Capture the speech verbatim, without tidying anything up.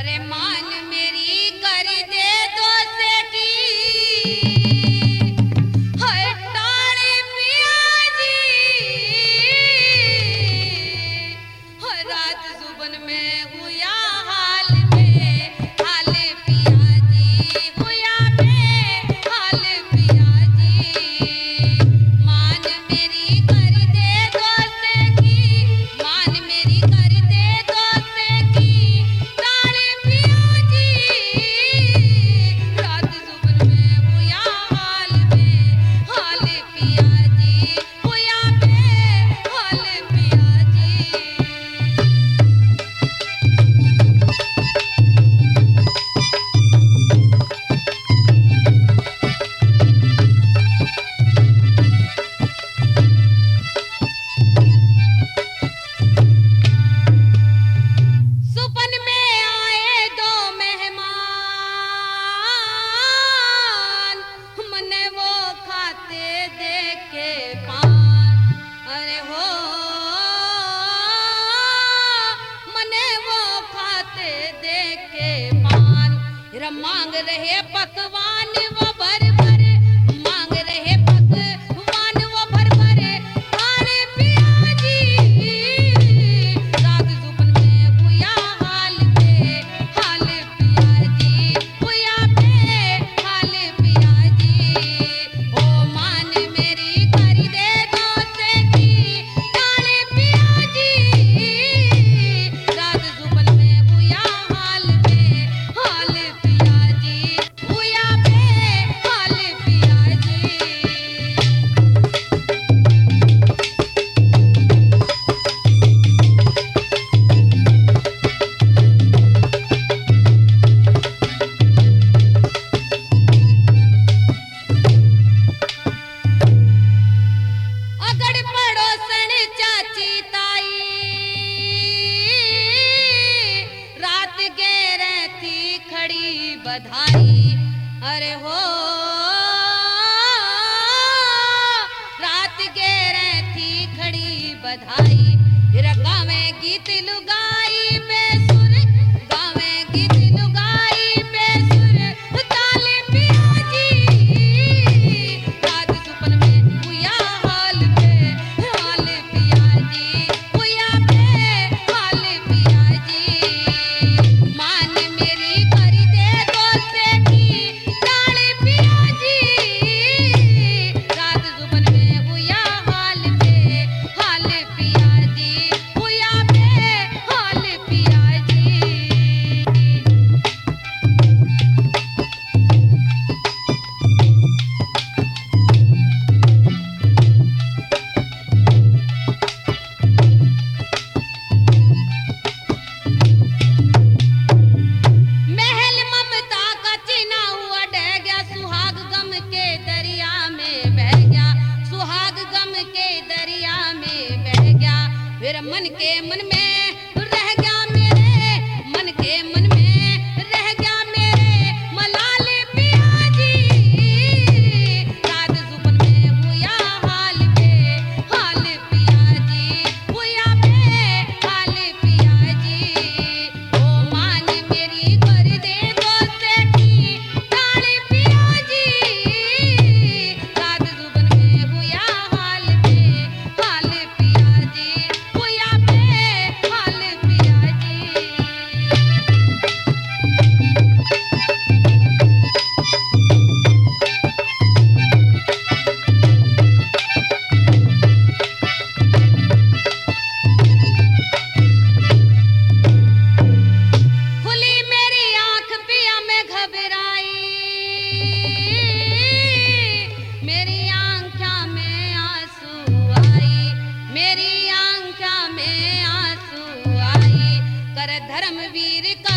अरे मान मेरी कर दे दोस्त की है टाड़ी पिया जी है रात जुबन में हुआ हाल में हाल पिया जी हुआ में हाल पिया जी मान मेरी कर दे दोस्त की मान मेरी कर दे दोस्त की टाड़ी पिया जी रात जुबन में हुआ हाल में हाल पिया जी हुआ में हाल पिया जी सुपन में आए दो मेहमान मने वो खाते देखे पान अरे हो मने वो खाते देखे पान रा मांग रहे पकवान वो भर भर मांग रहे पकवान वो भर भर खाने पिया जी रात जुबन में हुआ हाल में हाल पिया जी हुआ में हाल पिया जी ओ मान मेरी कर दे दोस्त की काले पिया जी रात जुबन में हुआ हाल में हाल पिया जी हुआ में हाल पिया जी अगड़ पड़ोसन चाची ताई रात गेरे थी खड़ी बधाई अरे हो रात गेरे थी खड़ी बधाई गावे गीत लुगाई बेसुर गावे गीत लुगाई बेसुर ताले पिया जी रात सुपन में हुआ हाल में हाल पिया जी हुआ में हाल पिया जी मान मेरी कर दे दोस्त की ताले पिया जी रात सुपन में हुआ हाल में हाल पिया जी हुआ में हाल पिया जी महल ममता का चिना हुआ ढह गया सुहाग गम के दरिया में बह गया सुहाग गम के दरिया में बह गया फिर मन के मन में रह गया मेरे मन के मन में रह गया मेरे मलाल पिया जी रात जुबन में हुआ हाल में हाल पिया जी हुआ में हाल पिया जी ओ मान मेरी कर दे दोस्त की ताले पिया जी रात जुबन में हुआ हाल में हाल पिया जी हुआ में हाल पिया जी खुली मेरी आंख पिया में घबराई मेरी आंखा में आंसू आई मेरी आंखा में आंसू आई कर धर्मवीर का